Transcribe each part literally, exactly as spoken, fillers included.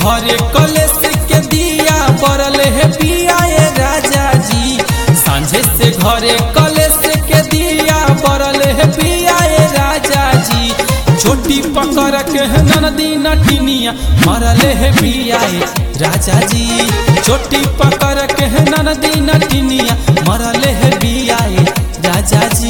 घरे कलेश के दिया बरल है पिया राजा जी। सांझे से घरे कलेश के दिया बरल है पिया राजा जी। छोटी पकड़ के ननदी नटिनिया मरल है पिया राजा जी। छोटी पकड़ के ननदी नटिनिया मरल है पिया राजा जी।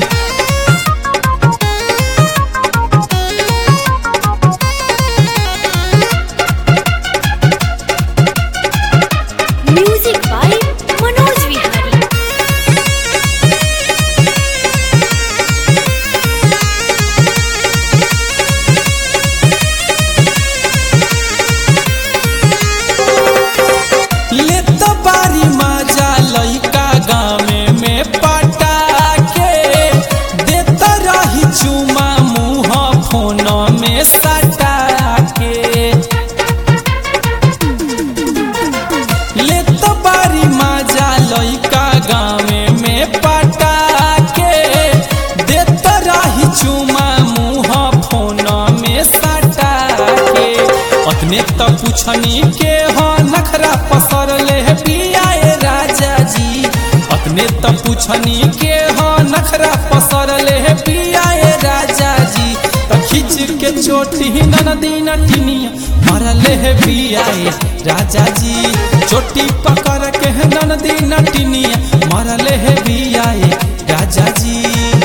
तो पूछनी के हो नखरा पसरले है पिया राजा जी। अपने तो पूछनी के हो नखरा पसरले है पिया राजा जी। तो खींच के चोटी ननदी नटिनिया मरले है पिया राजा जी। चोटी पकड़ के ननदी नटिनिया मरले है पिया राजा जी।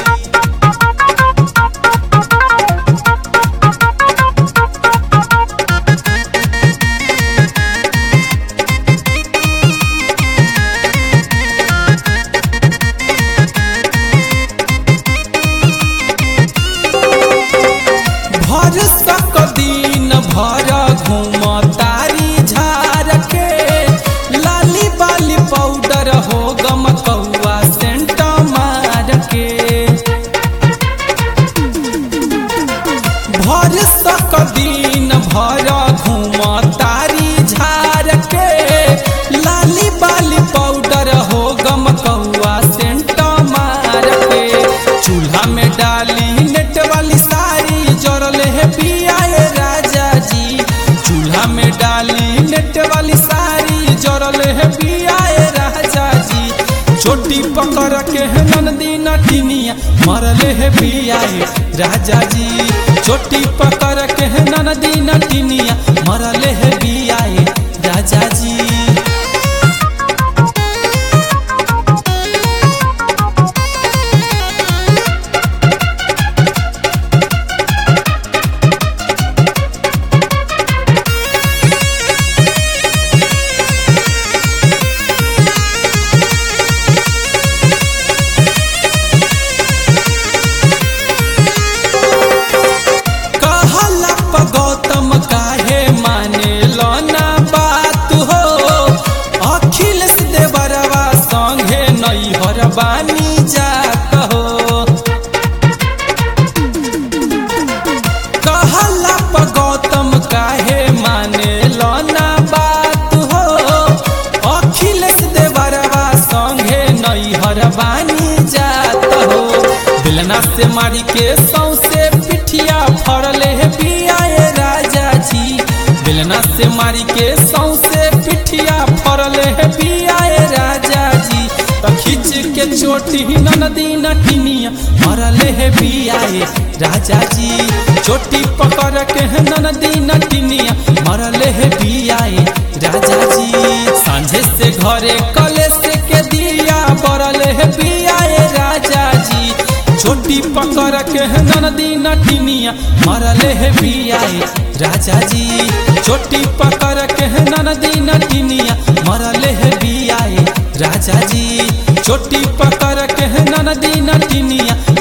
भर घूम तारी झार के लाली बाली पाउडर हो गम कौआ सेंट मार के। भर सक दिन भर घूम तारी झार के लाली बाली पाउडर हो गम कौआ सेंट मार के। चूल्हा में डाली नेट वाली साड़ी जरल है पिया राजा जी। चूल्हा में डाली नेट वाली साड़ी जरल है पिया राजा जी। छोटी पकड़ के ननदी नटिनिया मरले है पिया राजा जी। छोटी पकड़ के ननदी नटिनिया मरले है पिया राजा जी। बानी जात हो कहला प गौतम काहे माने लना बात हो। अखिलेश देवरवा संगे नैहर बानी जात हो। बेलना से मारी के सौसे पिठिया फड़ले है पिया राजा जी। बेलना से मारी के सौसे पिठिया फड़ले है पिया राजा जी। तो खींच के चोटी ननदी नटिनिया मरले है पिया राजा जी। चोटी पकड़ के ननदी नटिनिया मरले है पिया राजा जी। सांझे से घरे कलेश के दिया बरल है पिया राजा जी। छोटी पकड़ के ननदी नटिनिया मरले है पिया राजा जी। छोटी पकड़ के ननदी नटिनिया मरले है पिया राजा जी। छोटी पकड़ के ननदी नटिनिया